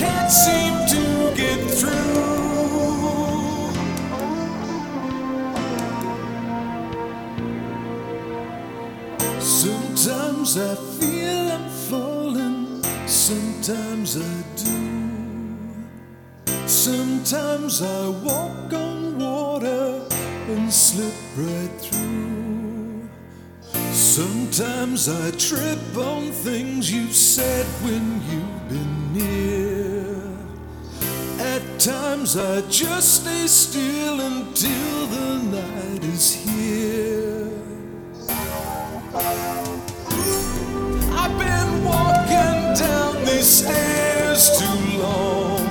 can't seem to get through. Sometimes I feel I'm falling, sometimes I do. Sometimes I walk on water and slip right through. Sometimes I trip on things you've said when you've been near. At times I just stay still until the night is here. I've been walking down these stairs too long.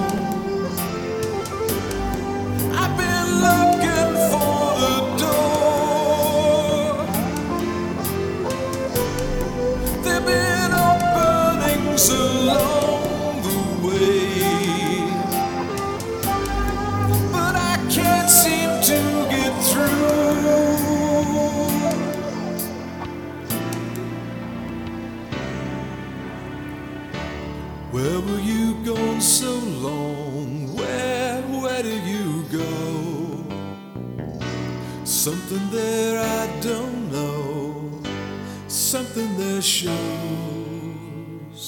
I've been looking for the door. There've been openings along the way, but I can't seem to get through. Where were you gone so long? Where did you go? Something there I don't know, something there shows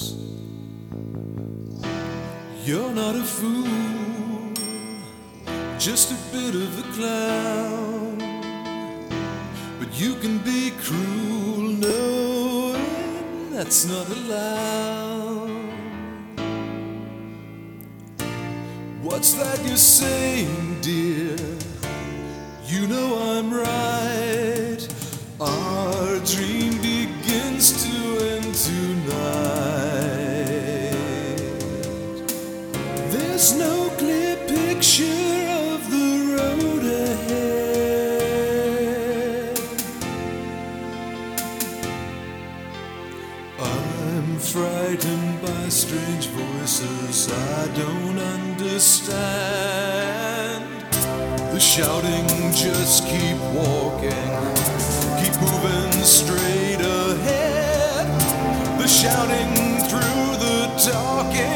you're not a fool, just a bit of a clown. But you can be cruel, no, that's not allowed. What's that you're saying, dear? You know I'm right. Our dream begins to end tonight. There's no clear picture of the road ahead. I'm frightened by strange voices I don't understand. The shouting, just keep walking, keep moving straight ahead. The shouting through the talking.